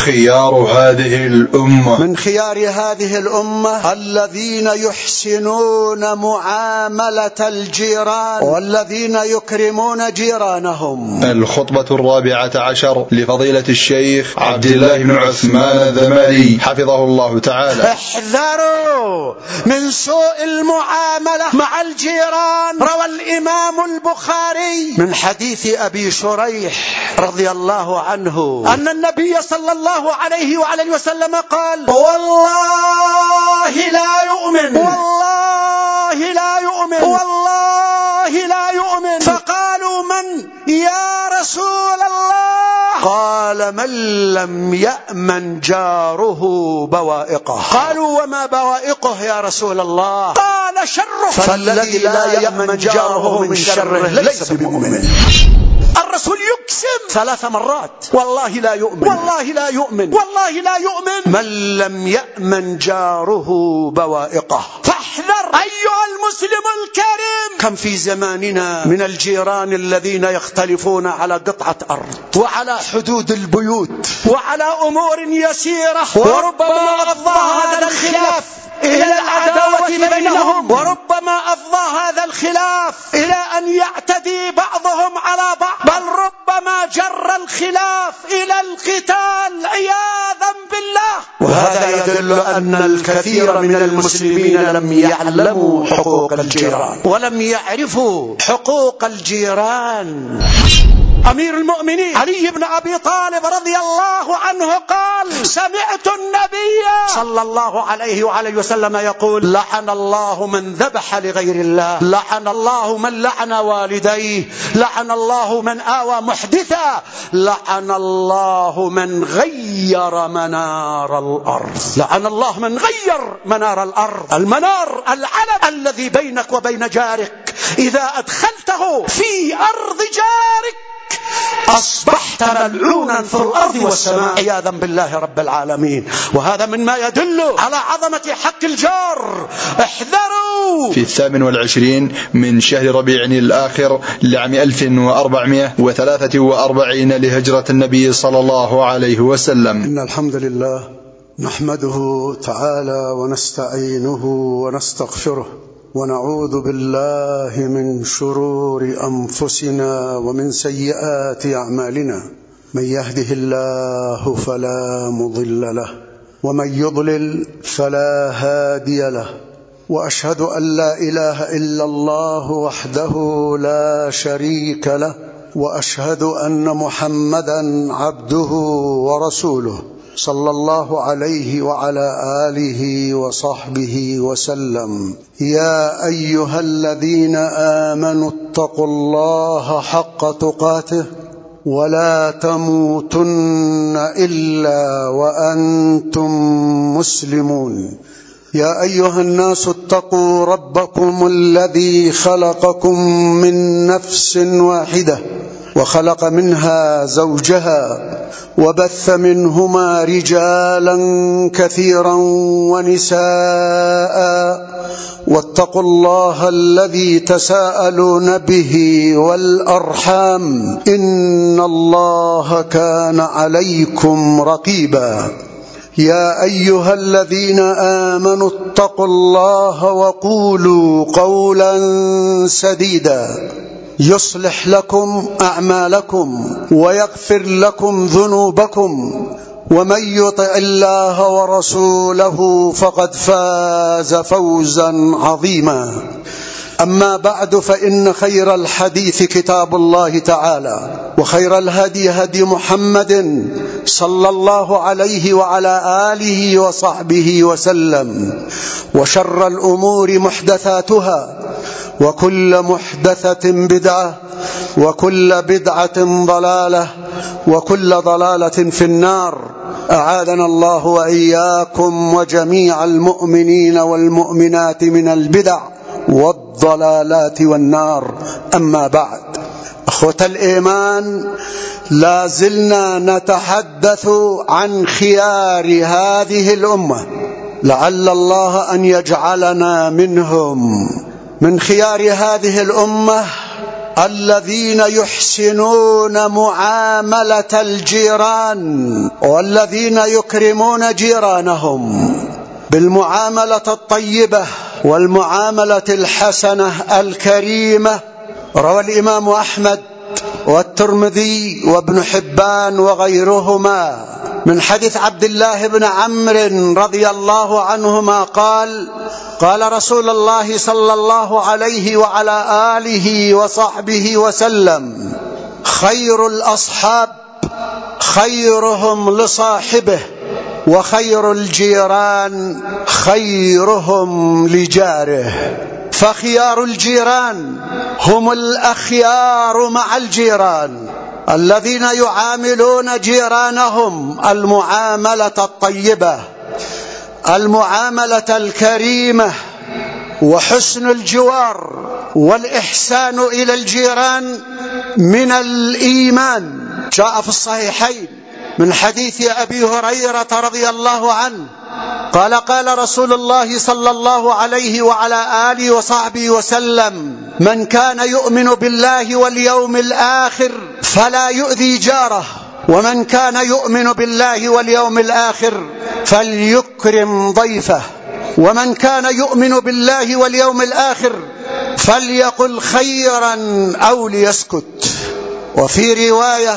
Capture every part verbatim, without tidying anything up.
خيار هذه الأمة من خيار هذه الأمة الذين يحسنون معاملة الجيران والذين يكرمون جيرانهم. الخطبة الرابعة عشر لفضيلة الشيخ عبد الله بن عثمان الذمالي حفظه الله تعالى: احذروا من سوء المعاملة مع الجيران. روى الإمام البخاري من حديث أبي شريح رضي الله عنه أن النبي صلى الله عليه وعلى وسلم قال: والله لا يؤمن، والله لا يؤمن، والله لا يؤمن. فقالوا: من يا رسول الله؟ قال: من لم يأمن جاره بوائقه. قالوا: وما بوائقه يا رسول الله؟ قال: شره، فالذي لا يأمن جاره من شره ليس بمؤمن. الرسول يقسم ثلاث مرات: والله لا يؤمن، والله لا يؤمن، والله لا يؤمن، من لم يأمن جاره بوائقه. فاحذر أيها المسلم الكريم، كم في زماننا من الجيران الذين يختلفون على قطعة أرض وعلى حدود البيوت وعلى أمور يسيرة، وربما أفضى هذا الخلاف إلى العداوة بينهم، وربما أفضى هذا الخلاف إلى أن يعتدي بعضهم على بعض، بل ربما جر الخلاف إلى القتال عياذا بالله. وهذا يدل أن الكثير من المسلمين لم يعلموا حقوق الجيران ولم يعرفوا حقوق الجيران. أمير المؤمنين علي بن أبي طالب رضي الله عنه قال: سمعت النبي صلى الله عليه وعليه وسلم يقول: لعن الله من ذبح لغير الله، لعن الله من لعن والديه، لعن الله من آوى محدثا، لعن الله من غير منار الأرض، لعن الله من غير منار الأرض. المنار العلم الذي بينك وبين جارك، إذا أدخلته في أرض جارك أصبحت ملعونا في الأرض والسماء عياذا بالله رب العالمين. وهذا مما يدل على عظمة حق الجار. احذروا. في الثامن والعشرين من شهر ربيع الآخر لعام ألف وأربعمائة وثلاثة وأربعين لهجرة النبي صلى الله عليه وسلم. إن الحمد لله نحمده تعالى ونستعينه ونستغفره، ونعوذ بالله من شرور أنفسنا ومن سيئات أعمالنا. من يهده الله فلا مضل له، ومن يضلل فلا هادي له، وأشهد أن لا إله إلا الله وحده لا شريك له، وأشهد أن محمدا عبده ورسوله صلى الله عليه وعلى آله وصحبه وسلم. يا أيها الذين آمنوا اتقوا الله حق تقاته ولا تموتن إلا وأنتم مسلمون. يا أيها الناس اتقوا ربكم الذي خلقكم من نفس واحدة وخلق منها زوجها وبث منهما رجالا كثيرا ونساء، واتقوا الله الذي تساءلون به والأرحام إن الله كان عليكم رقيبا. يا أيها الذين آمنوا اتقوا الله وقولوا قولا سديدا يصلح لكم أعمالكم ويغفر لكم ذنوبكم، ومن يطع الله ورسوله فقد فاز فوزا عظيما. أما بعد، فإن خير الحديث كتاب الله تعالى، وخير الهدي هدي محمد صلى الله عليه وعلى آله وصحبه وسلم، وشر الأمور محدثاتها، وكل محدثة بدعة، وكل بدعة ضلالة، وكل ضلالة في النار. أعاذنا الله وإياكم وجميع المؤمنين والمؤمنات من البدع والضلالات والنار. أما بعد، أخوة الإيمان، لا زلنا نتحدث عن خيار هذه الأمة، لعل الله أن يجعلنا منهم. من خيار هذه الأمة الذين يحسنون معاملة الجيران والذين يكرمون جيرانهم بالمعاملة الطيبة والمعاملة الحسنة الكريمة. روى الإمام أحمد والترمذي وابن حبان وغيرهما من حديث عبد الله بن عمرو رضي الله عنهما قال: قال رسول الله صلى الله عليه وعلى آله وصحبه وسلم: خير الأصحاب خيرهم لصاحبه، وخير الجيران خيرهم لجاره. فخيار الجيران هم الأخيار مع الجيران الذين يعاملون جيرانهم المعاملة الطيبة، المعاملة الكريمة، وحسن الجوار والإحسان إلى الجيران من الإيمان. جاء في الصحيحين من حديث أبي هريرة رضي الله عنه قال: قال رسول الله صلى الله عليه وعلى آله وصحبه وسلم: من كان يؤمن بالله واليوم الآخر فلا يؤذي جاره، ومن كان يؤمن بالله واليوم الآخر فليكرم ضيفه، ومن كان يؤمن بالله واليوم الآخر فليقل خيرا أو ليسكت. وفي رواية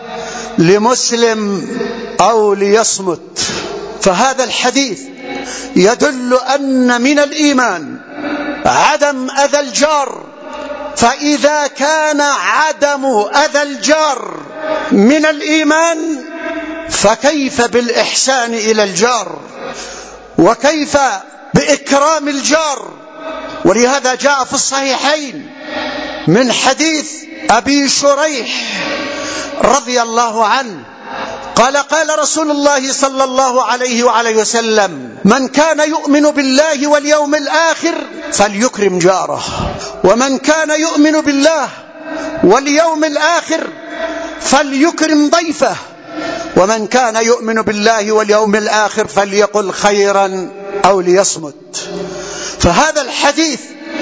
لمسلم: أو ليصمت. فهذا الحديث يدل أن من الإيمان عدم أذى الجار، فإذا كان عدم أذى الجار من الإيمان فكيف بالإحسان إلى الجار، وكيف بإكرام الجار؟ ولهذا جاء في الصحيحين من حديث أبي شريح رضي الله عنه قال: قال رسول الله صلى الله عليه وعليه وسلم: من كان يؤمن بالله واليوم الآخر فليكرم جاره، ومن كان يؤمن بالله واليوم الآخر فليكرم ضيفه، ومن كان يؤمن بالله واليوم الآخر فليقل خيرا أو ليصمت. فهذا الحديث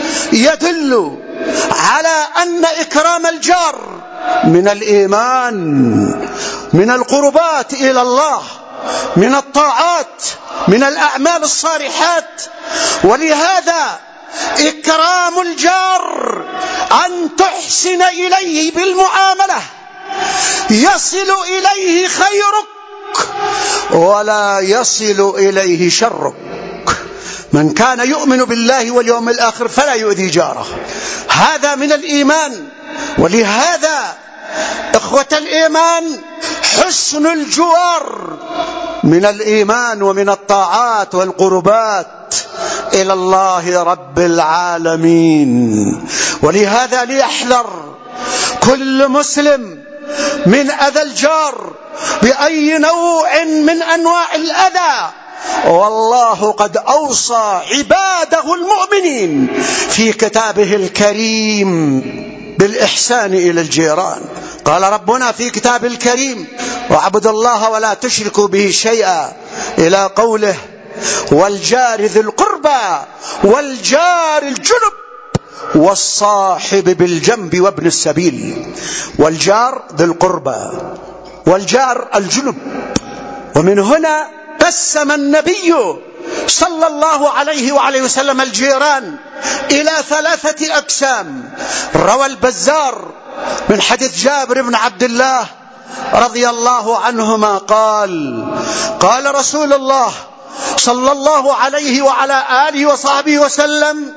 يدل على أن إكرام الجار من الإيمان، من القربات إلى الله، من الطاعات، من الأعمال الصالحات. ولهذا إكرام الجار أن تحسن إليه بالمعاملة، يصل إليه خيرك ولا يصل إليه شرك. من كان يؤمن بالله واليوم الآخر فلا يؤذي جاره، هذا من الإيمان. ولهذا إخوة الإيمان حسن الجوار من الإيمان ومن الطاعات والقربات إلى الله رب العالمين. ولهذا ليحذر كل مسلم من أذى الجار بأي نوع من أنواع الأذى، والله قد أوصى عباده المؤمنين في كتابه الكريم بالإحسان إلى الجيران. قال ربنا في كتابه الكريم: واعبدوا الله ولا تشركوا به شيئا، إلى قوله: والجار ذي القربى والجار الجنب والصاحب بالجنب وابن السبيل. والجار ذي القربى والجار الجنب. ومن هنا قسم النبي صلى الله عليه وعليه وسلم الجيران إلى ثلاثة أقسام. روى البزار من حديث جابر بن عبد الله رضي الله عنهما قال: قال رسول الله صلى الله عليه وعلى آله وصحبه وسلم: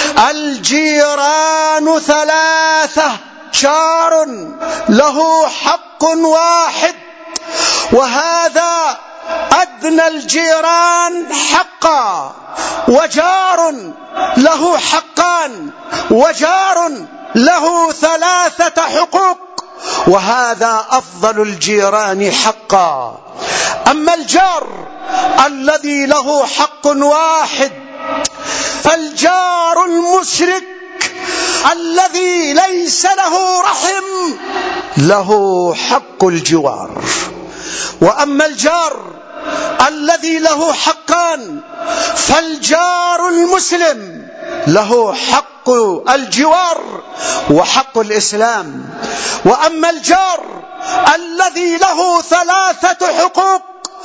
الجيران ثلاثة، جار له حق واحد، وهذا أدنى الجيران حقا، وجار له حقان، وجار له ثلاثة حقوق، وهذا أفضل الجيران حقا. أما الجار الذي له حق واحد فالجار المشرك الذي ليس له رحم له حق الجوار. وأما الجار الذي له حقان فالجار المسلم له حق حق الجوار وحق الإسلام. وأما الجار الذي له ثلاثة حقوق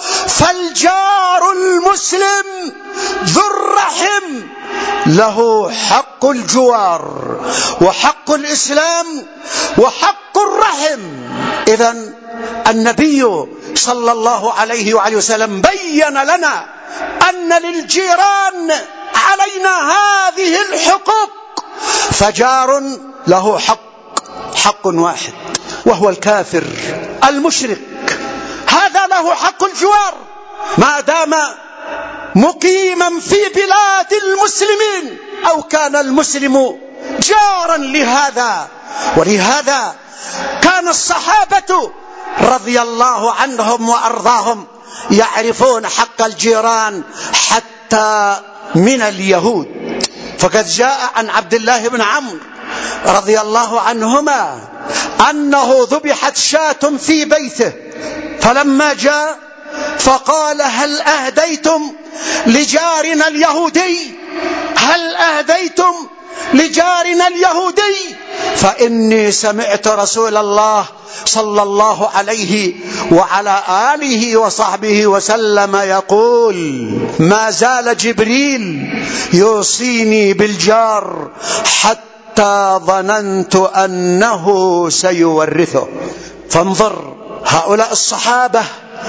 فالجار المسلم ذو الرحم له حق الجوار وحق الإسلام وحق الرحم. إذن النبي صلى الله عليه وآله وسلم بين لنا أن للجيران علينا هذه الحقوق، فجار له حق حق واحد وهو الكافر المشرك، هذا له حق الجوار ما دام مقيما في بلاد المسلمين أو كان المسلم جارا لهذا. ولهذا كان الصحابة رضي الله عنهم وأرضاهم يعرفون حق الجيران حتى من اليهود. فقد جاء عن عبد الله بن عمرو رضي الله عنهما أنه ذبحت شاة في بيته، فلما جاء فقال هل أهديتم لجارنا اليهودي هل أهديتم لجارنا اليهودي فإني سمعت رسول الله صلى الله عليه وعلى آله وصحبه وسلم يقول ما زال جبريل يوصيني بالجار حتى ظننت أنه سيورثه. فانظر هؤلاء الصحابة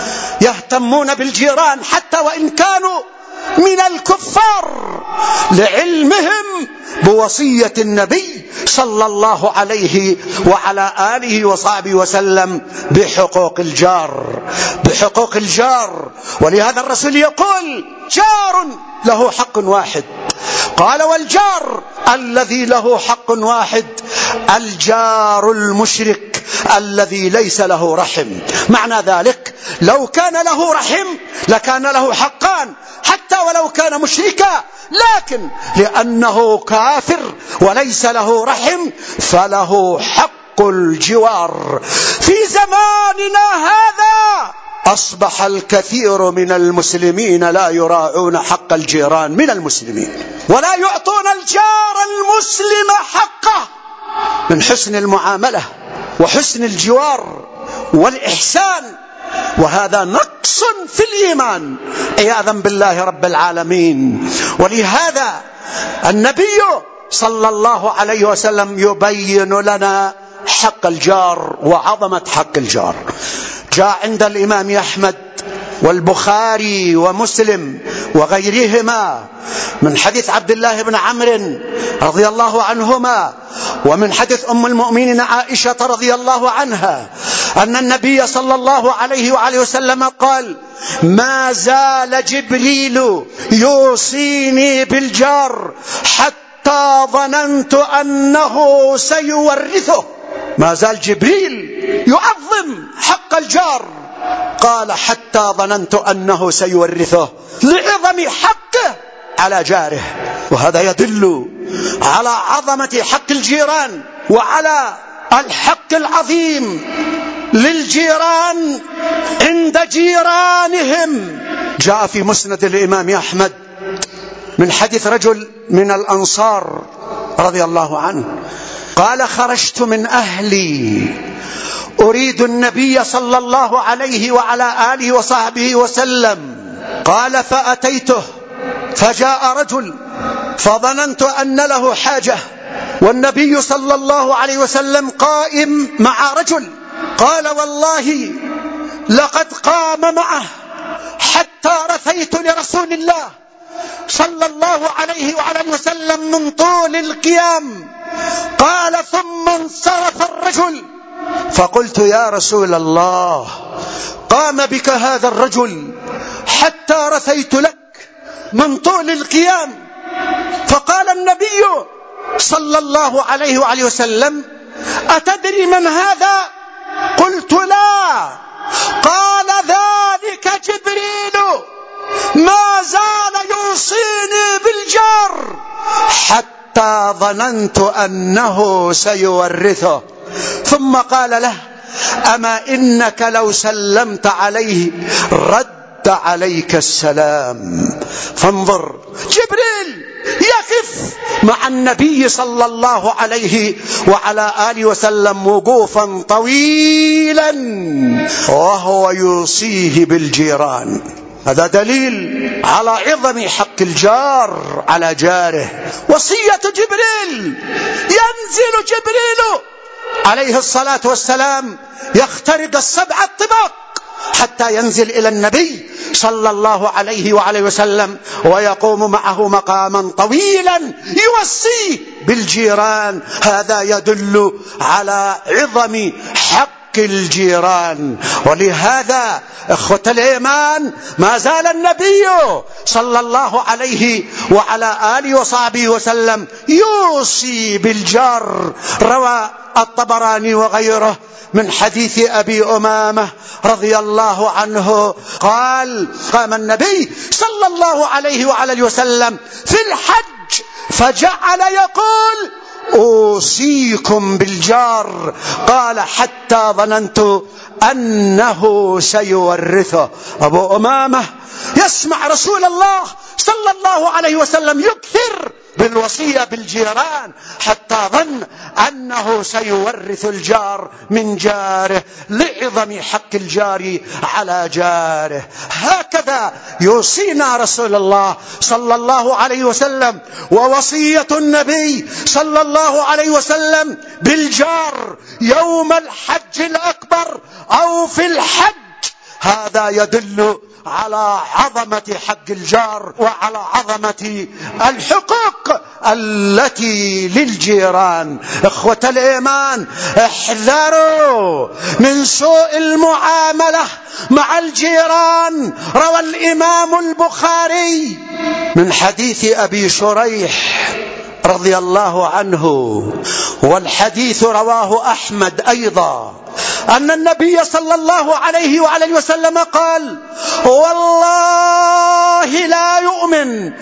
يهتمون بالجيران حتى وإن كانوا من الكفار لعلمهم بوصية النبي صلى الله عليه وعلى آله وصحبه وسلم بحقوق الجار بحقوق الجار. ولهذا الرسول يقول جار له حق واحد، قال والجار الذي له حق واحد الجار المشرك الذي ليس له رحم. معنى ذلك لو كان له رحم لكان له حقان حتى ولو كان مشركا، لكن لأنه كافر وليس له رحم فله حق الجوار. في زماننا هذا أصبح الكثير من المسلمين لا يراعون حق الجيران من المسلمين ولا يعطون الجار المسلم حقه من حسن المعاملة وحسن الجوار والإحسان، وهذا نقص في الإيمان عياذا بالله رب العالمين. ولهذا النبي صلى الله عليه وسلم يبين لنا حق الجار وعظمة حق الجار. جاء عند الإمام أحمد والبخاري ومسلم وغيرهما من حديث عبد الله بن عمرو رضي الله عنهما ومن حديث أم المؤمنين عائشة رضي الله عنها أن النبي صلى الله عليه وآله وسلم قال ما زال جبريل يوصيني بالجار حتى ظننت أنه سيورثه. ما زال جبريل يعظم حق الجار، قال حتى ظننت أنه سيورثه لعظم حقه على جاره. وهذا يدل على عظمة حق الجيران وعلى الحق العظيم للجيران عند جيرانهم. جاء في مسند الإمام أحمد من حديث رجل من الأنصار رضي الله عنه قال خرجت من أهلي أريد النبي صلى الله عليه وعلى آله وصحبه وسلم، قال فأتيته فجاء رجل فظننت أن له حاجة والنبي صلى الله عليه وسلم قائم مع رجل، قال والله لقد قام معه حتى رثيت لرسول الله صلى الله عليه وعلى وسلم من طول القيام، قال ثم انصرف الرجل فقلت يا رسول الله قام بك هذا الرجل حتى رثيت لك من طول القيام، فقال النبي صلى الله عليه وعلى وسلم أتدري من هذا؟ قلت لا، قال ذلك جبريل ما زال يوصيني بالجار حتى ظننت أنه سيورثه، ثم قال له أما إنك لو سلمت عليه رد عليك السلام. فانظر جبريل يقف مع النبي صلى الله عليه وعلى آله وسلم وقوفا طويلا وهو يوصيه بالجيران. هذا دليل على عظم حق الجار على جاره. وصية جبريل، ينزل جبريل عليه الصلاة والسلام يخترق السبع الطباق حتى ينزل إلى النبي صلى الله عليه وعليه وسلم ويقوم معه مقاما طويلا يوصيه بالجيران. هذا يدل على عظم حق الجيران. ولهذا إخوة الإيمان ما زال النبي صلى الله عليه وعلى آله وصحبه وسلم يوصي بالجار. روى الطبراني وغيره من حديث أبي أمامة رضي الله عنه قال: قام النبي صلى الله عليه وعلى وسلم في الحج فجعل يقول: أوصيكم بالجار. قال: حتى ظننت أنه سيورثه. أبو أمامة يسمع رسول الله صلى الله عليه وسلم يكثر بالوصية بالجيران حتى ظن أنه سيورث الجار من جاره لعظم حق الجار على جاره. هكذا يوصينا رسول الله صلى الله عليه وسلم. ووصية النبي صلى الله عليه وسلم بالجار يوم الحج الأكبر أو في الحج هذا يدل على عظمة حق الجار وعلى عظمة الحقوق التي للجيران. إخوة الإيمان، احذروا من سوء المعاملة مع الجيران. روى الإمام البخاري من حديث أبي شريح رضي الله عنه، والحديث رواه أحمد أيضا، أن النبي صلى الله عليه وعلى وسلم قال: والله لا يؤمن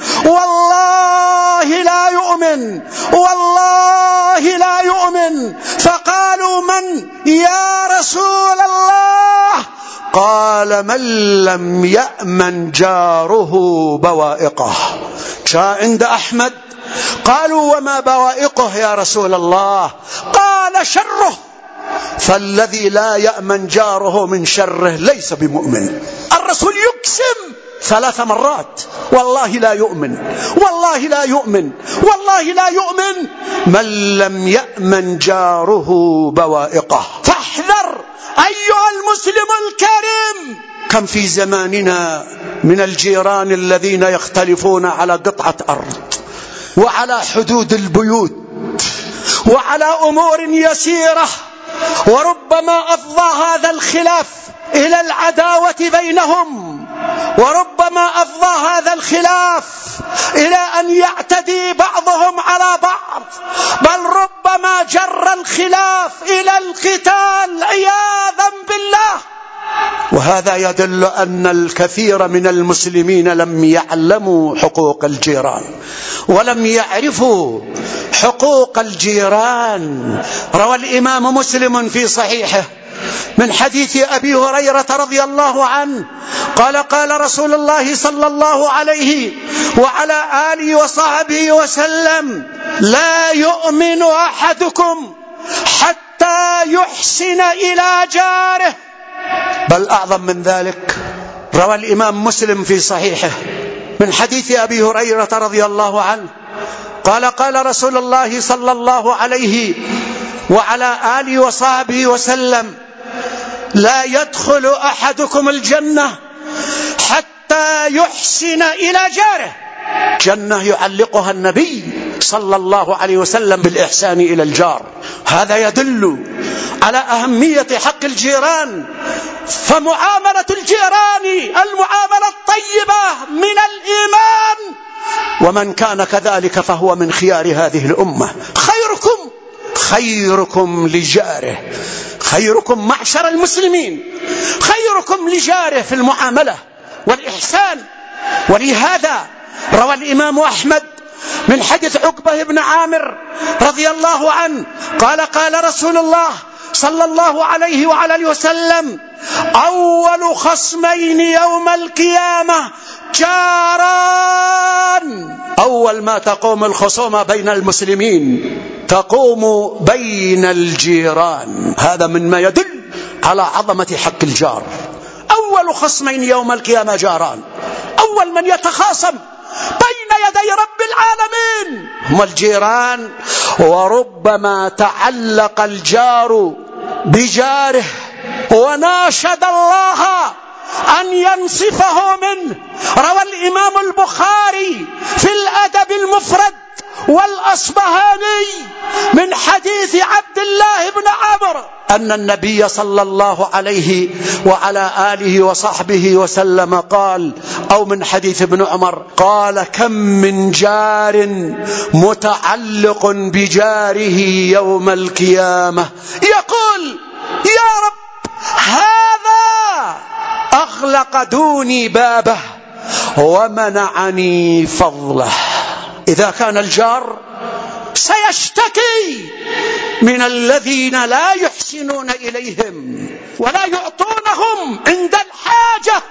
والله لا يؤمن والله لا يؤمن. فقالوا: من يا رسول الله؟ قال: من لم يأمن جاره بوائقه. جاء عند أحمد. قالوا: وما بوائقه يا رسول الله؟ قال: شره. فالذي لا يأمن جاره من شره ليس بمؤمن. الرسول يقسم ثلاث مرات: والله لا يؤمن والله لا يؤمن والله لا يؤمن من لم يأمن جاره بوائقه. فاحذر أيها المسلم الكريم. كم في زماننا من الجيران الذين يختلفون على قطعة أرض وعلى حدود البيوت وعلى أمور يسيرة، وربما أفضى هذا الخلاف إلى العداوة بينهم، وربما أفضى هذا الخلاف إلى أن يعتدي بعضهم على بعض، بل ربما جر الخلاف إلى القتال عياذا بالله. وهذا يدل أن الكثير من المسلمين لم يعلموا حقوق الجيران ولم يعرفوا حقوق الجيران. روى الإمام مسلم في صحيحه من حديث أبي هريرة رضي الله عنه قال: قال رسول الله صلى الله عليه وعلى آله وصحبه وسلم: لا يؤمن أحدكم حتى يحسن إلى جاره. بل أعظم من ذلك، روى الإمام مسلم في صحيحه من حديث أبي هريرة رضي الله عنه قال: قال رسول الله صلى الله عليه وعلى آله وصحبه وسلم: لا يدخل أحدكم الجنة حتى يحسن إلى جاره. جنة يعلقها النبي صلى الله عليه وسلم بالإحسان إلى الجار. هذا يدل على أهمية حق الجيران. فمعاملة الجيران المعاملة الطيبة من الإيمان، ومن كان كذلك فهو من خيار هذه الأمة. خيركم خيركم لجاره، خيركم معشر المسلمين خيركم لجاره في المعاملة والإحسان. ولهذا روى الإمام أحمد من حديث عقبة بن عامر رضي الله عنه قال: قال رسول الله صلى الله عليه وعلى وسلم: أول خصمين يوم القيامة جاران أول ما تقوم الخصومة بين المسلمين تقوم بين الجيران. هذا مما يدل على عظمة حق الجار. أول خصمين يوم القيامة جاران، أول من يتخاصم بين يدي رب العالمين هم الجيران. وربما تعلق الجار بجاره وناشد الله أن ينصفه منه. روى الإمام البخاري في الأدب المفرد والأصبهاني من حديث عبد الله بن عمرو أن النبي صلى الله عليه وعلى آله وصحبه وسلم قال، أو من حديث ابن عمر قال: كم من جار متعلق بجاره يوم القيامة يقول: يا رب هذا أغلق دوني بابه ومنعني فضله. إذا كان الجار سيشتكي من الذين لا يحسنون إليهم ولا يعطونهم عند الحاجة،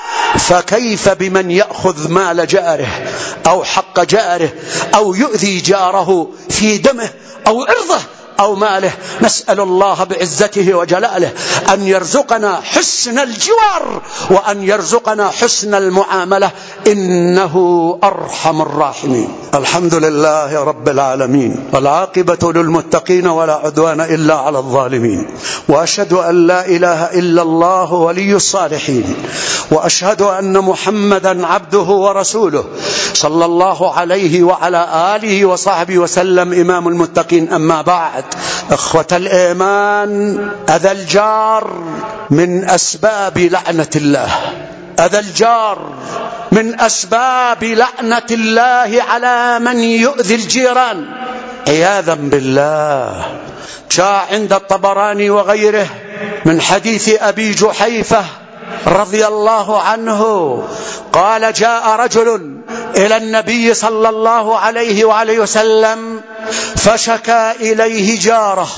فكيف بمن يأخذ مال جاره أو حق جاره أو يؤذي جاره في دمه أو عرضه أو ماله؟ نسأل الله بعزته وجلاله أن يرزقنا حسن الجوار وأن يرزقنا حسن المعاملة، إنه أرحم الراحمين. الحمد لله رب العالمين، والعاقبة للمتقين ولا عدوان إلا على الظالمين، وأشهد أن لا إله إلا الله ولي الصالحين، وأشهد أن محمدا عبده ورسوله صلى الله عليه وعلى آله وصحبه وسلم إمام المتقين. أما بعد، أخوة الإيمان، أذى الجار من أسباب لعنة الله. أذى الجار من أسباب لعنة الله على من يؤذي الجيران عياذا بالله. جاء عند الطبراني وغيره من حديث أبي جحيفة رضي الله عنه قال: جاء رجل إلى النبي صلى الله عليه وعليه وسلم فشكى إليه جاره،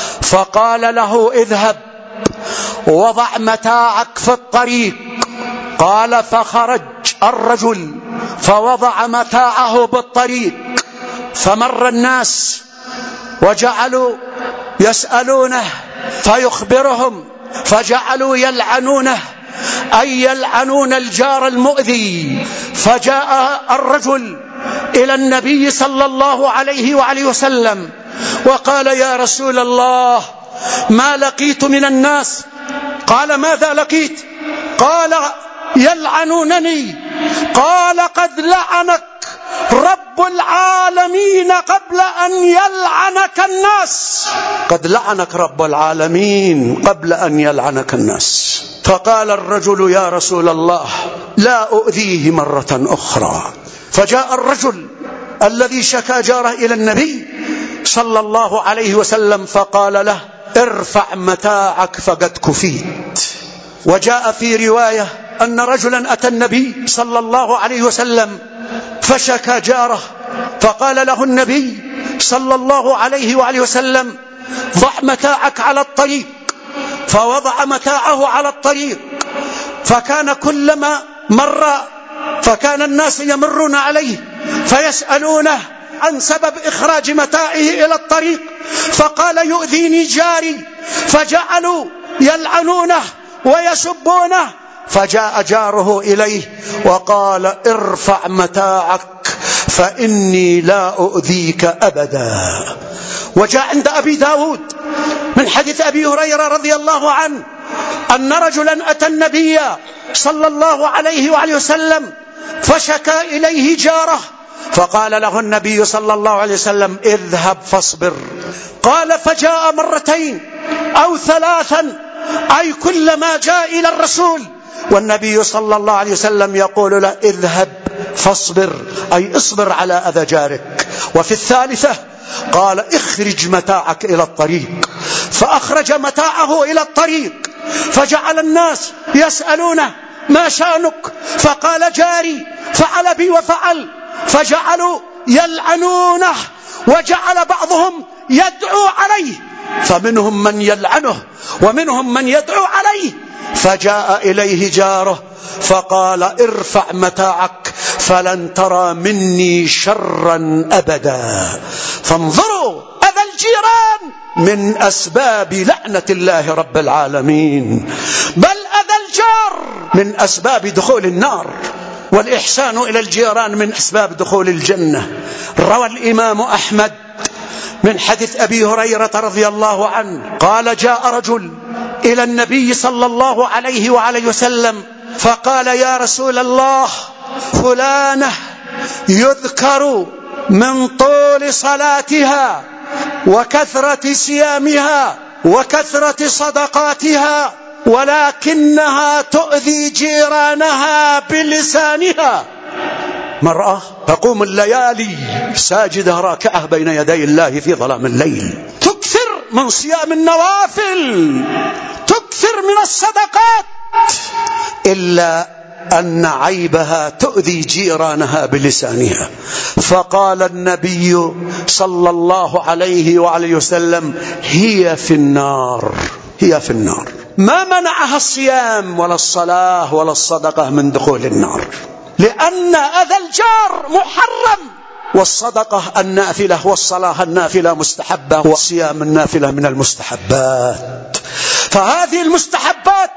فقال له: اذهب وضع متاعك في الطريق. قال: فخرج الرجل فوضع متاعه بالطريق، فمر الناس وجعلوا يسألونه فيخبرهم، فجعلوا يلعنونه، أي يلعنون الجار المؤذي. فجاء الرجل إلى النبي صلى الله عليه وعليه وسلم وقال: يا رسول الله، ما لقيت من الناس. قال: ماذا لقيت؟ قال: يلعنونني. قال: قد لعنك رب العالمين قبل أن يلعنك الناس. قد لعنك رب العالمين قبل أن يلعنك الناس. فقال الرجل: يا رسول الله، لا أؤذيه مرة أخرى. فجاء الرجل الذي شكى جاره إلى النبي صلى الله عليه وسلم فقال له: ارفع متاعك فقد كفيت. وجاء في رواية أن رجلا أتى النبي صلى الله عليه وسلم فشكى جاره، فقال له النبي صلى الله عليه وعليه وسلم: ضع متاعك على الطريق. فوضع متاعه على الطريق، فكان كلما مر فكان الناس يمرون عليه فيسألونه عن سبب إخراج متاعه إلى الطريق، فقال: يؤذيني جاري. فجعلوا يلعنونه ويسبونه، فجاء جاره إليه وقال: ارفع متاعك فإني لا أؤذيك أبدا. وجاء عند أبي داود من حديث أبي هريرة رضي الله عنه أن رجلا أتى النبي صلى الله عليه وعليه وسلم فشكى إليه جاره، فقال له النبي صلى الله عليه وسلم: اذهب فاصبر. قال: فجاء مرتين أو ثلاثا، أي كلما جاء إلى الرسول والنبي صلى الله عليه وسلم يقول له: اذهب فاصبر، أي اصبر على أذى جارك. وفي الثالثة قال: اخرج متاعك إلى الطريق. فأخرج متاعه إلى الطريق، فجعل الناس يسألونه: ما شأنك؟ فقال: جاري فعل بي وفعل. فجعلوا يلعنونه، وجعل بعضهم يدعو عليه، فمنهم من يلعنه ومنهم من يدعو عليه. فجاء إليه جاره فقال ارفع متاعك فلن ترى مني شرا أبدا. فانظروا أذى الجيران من أسباب لعنة الله رب العالمين، بل أذى الجار من أسباب دخول النار، والإحسان إلى الجيران من أسباب دخول الجنة. روى الإمام أحمد من حديث أبي هريرة رضي الله عنه قال جاء رجل إلى النبي صلى الله عليه وعليه وسلم فقال يا رسول الله فلانة يذكر من طول صلاتها وكثرة صيامها وكثرة صدقاتها ولكنها تؤذي جيرانها بلسانها. مرأة تقوم الليالي ساجدة راكعة بين يدي الله في ظلام الليل، تكثر من صيام النوافل، تكثر من الصدقات، إلا أن عيبها تؤذي جيرانها بلسانها. فقال النبي صلى الله عليه وعليه وسلم هي في النار، هي في النار. ما منعها الصيام ولا الصلاة ولا الصدقة من دخول النار، لأن أذى الجار محرم، والصدقة النافلة والصلاة النافلة مستحبة، والصيام النافلة من المستحبات. فهذه المستحبات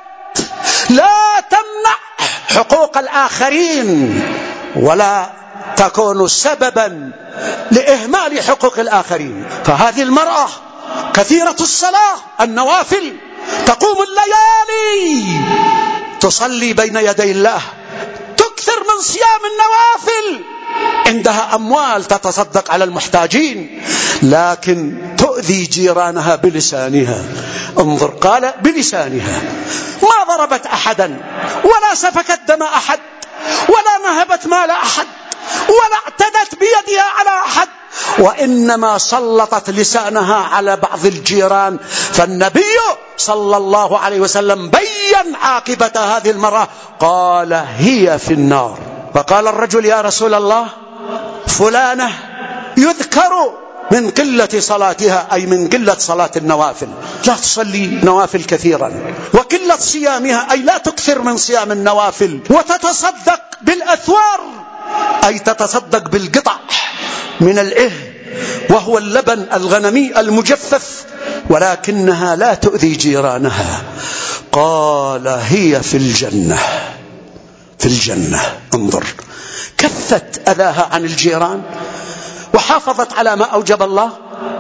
لا تمنع حقوق الآخرين ولا تكون سببا لإهمال حقوق الآخرين. فهذه المرأة كثيرة الصلاة النوافل، تقوم الليالي تصلي بين يدي الله، تكثر من صيام النوافل، عندها أموال تتصدق على المحتاجين، لكن تؤذي جيرانها بلسانها. انظر، قال بلسانها، ما ضربت أحدا ولا سفكت دم أحد ولا نهبت مال أحد ولا اعتدت بيدها على أحد، وإنما سلطت لسانها على بعض الجيران. فالنبي صلى الله عليه وسلم بين عاقبة هذه المرأة، قال هي في النار. فقال الرجل يا رسول الله فلانة يذكر من قلة صلاتها، أي من قلة صلاة النوافل، لا تصلي نوافل كثيرا، وقلة صيامها، أي لا تكثر من صيام النوافل، وتتصدق بالأثوار، أي تتصدق بالقطع من الإه وهو اللبن الغنمي المجفف، ولكنها لا تؤذي جيرانها. قال هي في الجنة، في الجنة. انظر، كفت أذاها عن الجيران وحافظت على ما أوجب الله،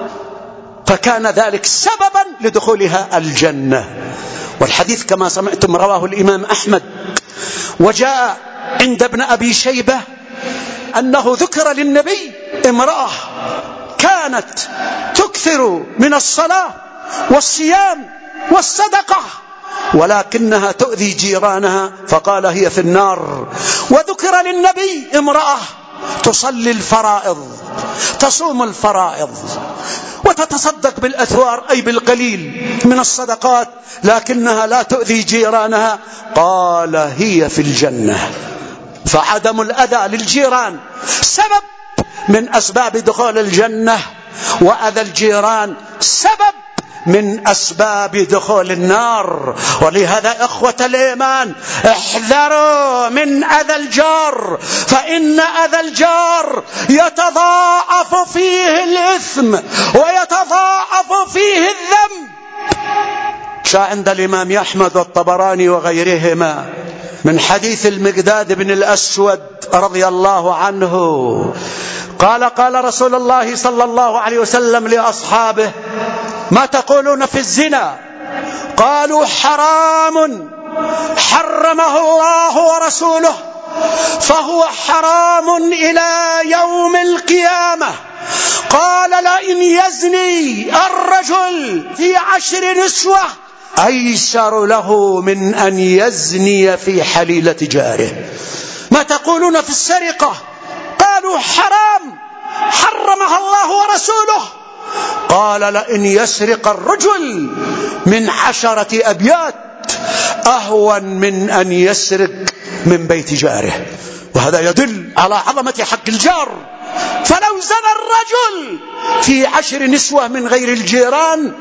فكان ذلك سببا لدخولها الجنة. والحديث كما سمعتم رواه الإمام أحمد. وجاء عند ابن أبي شيبة أنه ذكر للنبي امرأة كانت تكثر من الصلاة والصيام والصدقة ولكنها تؤذي جيرانها، فقال هي في النار. وذكر للنبي امرأة تصلي الفرائض، تصوم الفرائض، وتتصدق بالأثوار، أي بالقليل من الصدقات، لكنها لا تؤذي جيرانها، قال هي في الجنة. فعدم الأذى للجيران سبب من أسباب دخول الجنة، وأذى الجيران سبب من أسباب دخول النار. ولهذا إخوة الإيمان احذروا من أذى الجار، فإن أذى الجار يتضاعف فيه الإثم ويتضاعف فيه الذنب. شاء عند الإمام أحمد والطبراني وغيرهما من حديث المقداد بن الأسود رضي الله عنه قال قال رسول الله صلى الله عليه وسلم لأصحابه ما تقولون في الزنا؟ قالوا حرام حرمه الله ورسوله فهو حرام إلى يوم القيامة. قال لئن يزني الرجل في عشر نسوة أيسر له من أن يزني في حليلة جاره. ما تقولون في السرقة؟ قالوا حرام حرمها الله ورسوله. قال لئن يسرق الرجل من عشرة أبيات أهون من أن يسرق من بيت جاره. وهذا يدل على عظمة حق الجار. فلو زنى الرجل في عشر نسوة من غير الجيران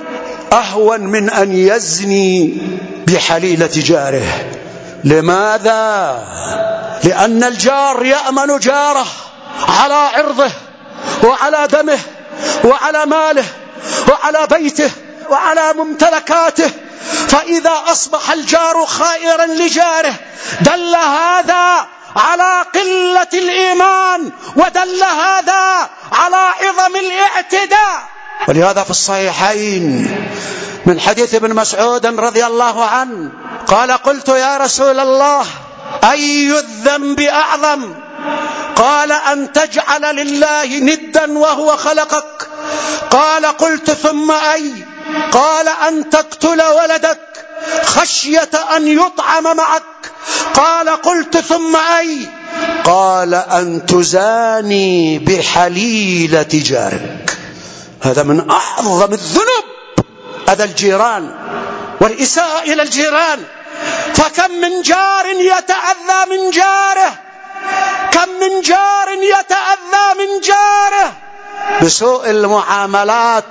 أهون من أن يزني بحليلة جاره. لماذا؟ لأن الجار يأمن جاره على عرضه وعلى دمه وعلى ماله وعلى بيته وعلى ممتلكاته، فإذا أصبح الجار خائرا لجاره دل هذا على قلة الإيمان، ودل هذا على عظم الاعتداء. ولهذا في الصحيحين من حديث ابن مسعود رضي الله عنه قال: قلت يا رسول الله أي الذنب أعظم؟ قال: أن تجعل لله ندا وهو خلقك. قال: قلت ثم أي؟ قال: أن تقتل ولدك خشية أن يطعم معك. قال: قلت ثم أي؟ قال: أن تزاني بحليلة جارك. هذا من أعظم الذنوب، أذى الجيران والإساءة إلى الجيران. فكم من جار يتأذى من جاره، كم من جار يتأذى من جاره بسوء المعاملات.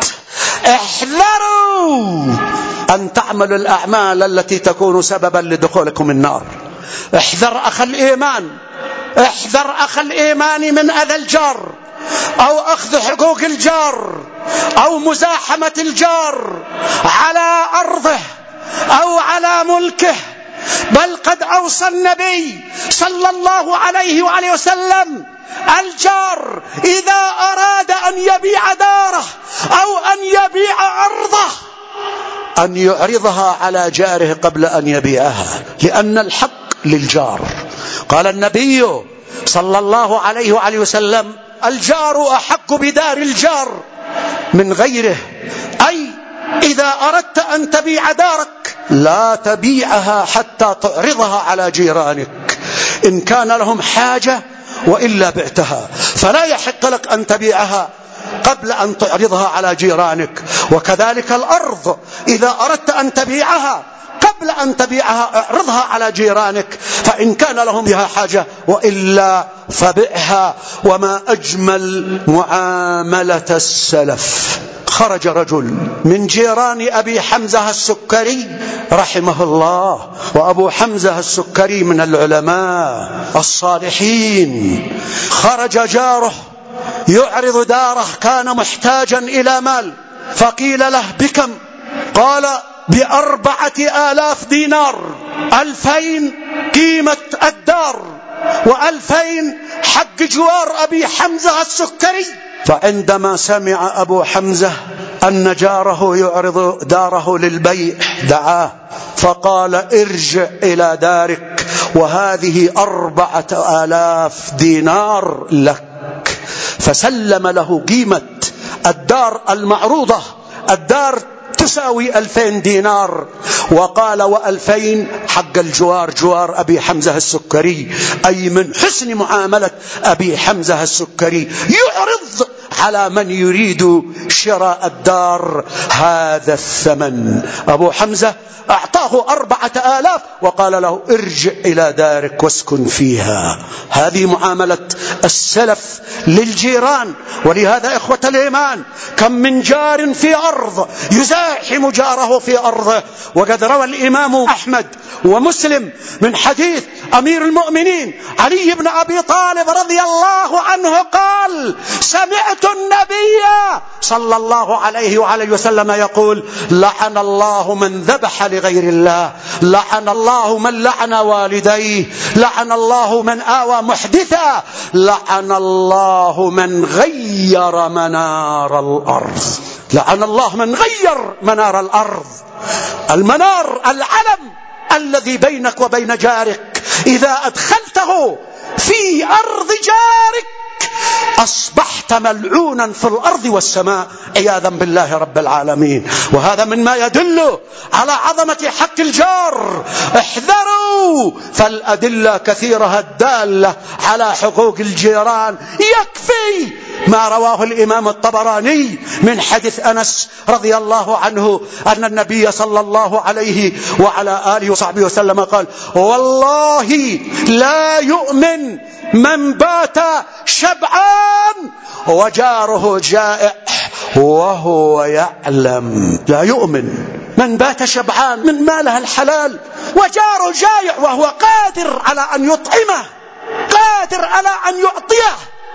احذروا أن تعملوا الأعمال التي تكون سببا لدخولكم النار. احذر أخ الإيمان، احذر أخ الإيمان من أذى الجار، أو أخذ حقوق الجار، أو مزاحمة الجار على أرضه أو على ملكه. بل قد أوصى النبي صلى الله عليه وآله وسلم الجار إذا أراد أن يبيع داره أو أن يبيع أرضه أن يعرضها على جاره قبل أن يبيعها، لأن الحق للجار. قال النبي صلى الله عليه وآله وسلم: الجار أحق بدار الجار من غيره. أي إذا أردت أن تبيع دارك لا تبيعها حتى تعرضها على جيرانك إن كان لهم حاجة، وإلا بعتها. فلا يحق لك أن تبيعها قبل أن تعرضها على جيرانك. وكذلك الأرض إذا أردت أن تبيعها قبل أن تبيعها اعرضها على جيرانك، فإن كان لهم بها حاجة، وإلا فبئها. وما أجمل معاملة السلف. خرج رجل من جيران أبي حمزة السكري رحمه الله، وأبو حمزة السكري من العلماء الصالحين. خرج جاره يعرض داره، كان محتاجا إلى مال، فقيل له: بكم؟ قال: بأربعة آلاف دينار، ألفين قيمة الدار وألفين حق جوار أبي حمزة السكري. فعندما سمع أبو حمزة أن جاره يعرض داره للبيع دعاه فقال: ارجع إلى دارك وهذه أربعة آلاف دينار لك. فسلم له قيمة الدار المعروضة. الدار تساوي ألفين دينار، وقال: وألفين حق الجوار، جوار أبي حمزة السكري. أي من حسن معاملة أبي حمزة السكري يعرض على من يريد شراء الدار هذا الثمن. أبو حمزة أعطاه أربعة آلاف وقال له: ارجع إلى دارك واسكن فيها. هذه معاملة السلف للجيران. ولهذا إخوة الإيمان، كم من جار في أرض يزاحم جاره في أرضه. وقد روى الإمام أحمد ومسلم من حديث أمير المؤمنين علي بن أبي طالب رضي الله عنه قال: سمعت النبي صلى الله عليه وعليه وسلم يقول: لعن الله من ذبح لغير الله، لعن الله من لعن والديه، لعن الله من آوى محدثا، لعن الله من غير منار الأرض. لعن الله من غير منار الأرض. المنار العلم الذي بينك وبين جارك، إذا أدخلته في أرض جارك أصبحت ملعونا في الأرض والسماء عياذا بالله رب العالمين. وهذا مما يدل على عظمة حق الجار. احذروا، فالأدلة كثيرة الدالة على حقوق الجيران. يكفي ما رواه الإمام الطبراني من حديث أنس رضي الله عنه أن النبي صلى الله عليه وعلى آله وصحبه وسلم قال: والله لا يؤمن من بات شبعان وجاره جائع وهو يعلم. لا يؤمن من بات شبعان من ماله الحلال وجاره جائع وهو قادر على أن يطعمه، قادر على أن يعطيه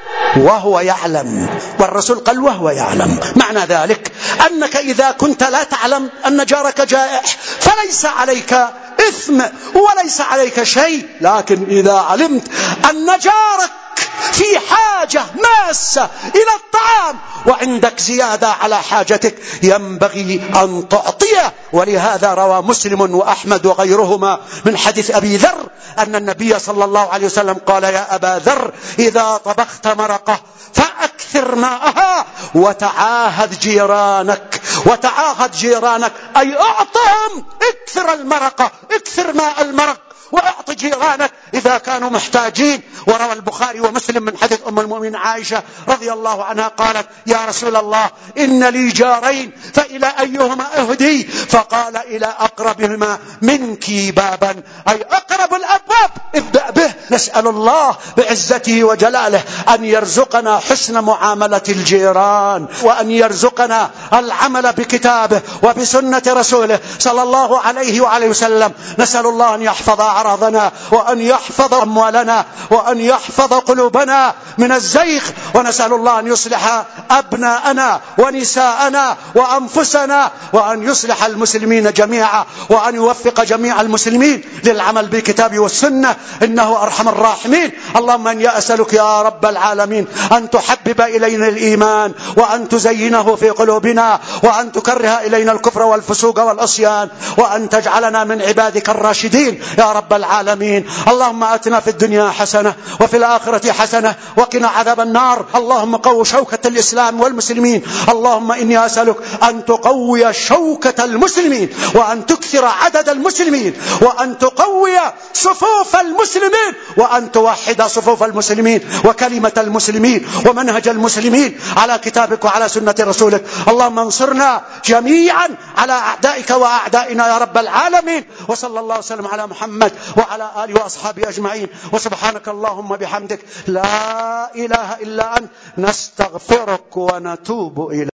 وهو يعلم. والرسول قال وهو يعلم. معنى ذلك أنك إذا كنت لا تعلم أن جارك جائع فليس عليك إثم وليس عليك شيء، لكن إذا علمت أن جارك في حاجة ماسة إلى الطعام وعندك زيادة على حاجتك ينبغي أن تعطيه. ولهذا روى مسلم وأحمد وغيرهما من حديث أبي ذر أن النبي صلى الله عليه وسلم قال يا أبا ذر إذا طبخت مرقة فأكثر ماءها وتعاهد جيرانك، وتعاهد جيرانك أي أعطهم، اكثر المرقة، اكثر ماء المرق وأعط جيرانك إذا كانوا محتاجين. وروى البخاري ومسلم من حديث أم المؤمنين عائشة رضي الله عنها قالت يا رسول الله إن لي جارين فإلى أيهما أهدي؟ فقال إلى أقربهما منك بابا، أي أقرب الأبواب ابدأ به. نسأل الله بعزته وجلاله أن يرزقنا حسن معاملة الجيران، وأن يرزقنا العمل بكتابه وبسنة رسوله صلى الله عليه وعليه وسلم. نسأل الله أن يحفظ أعراضنا وأن يحفظ أموالنا وأن يحفظ قلوبنا من الزيغ، ونسأل الله أن يصلح أبناءنا ونساءنا وأنفسنا، وأن يصلح المسلمين جميعا، وأن يوفق جميع المسلمين للعمل بالكتاب والسنة إنه أرحم الراحمين. اللهم إني أسألك يا رب العالمين أن تحبب إلينا الإيمان وأن تزينه في قلوبنا وأن تكره إلينا الكفر والفسوق والعصيان وأن تجعلنا من عبادك الراشدين يا رب العالمين. اللهم آتنا في الدنيا حسنة وفي الآخرة حسنة وقنا عذاب النار. اللهم قو شوكة الإسلام والمسلمين. اللهم إني أسألك أن تقوي شوكة المسلمين وأن تكثر عدد المسلمين وأن تقوي صفوف المسلمين وأن توحد صفوف المسلمين وكلمة المسلمين ومنهج المسلمين على كتابك وعلى سنة رسولك. اللهم انصرنا جميعا على أعدائك وأعدائنا يا رب العالمين. وصلى الله وسلم على محمد وعلى آله وأصحابه أجمعين. وسبحانك اللهم بحمدك لا إله إلا أنت نستغفرك ونتوب إليك.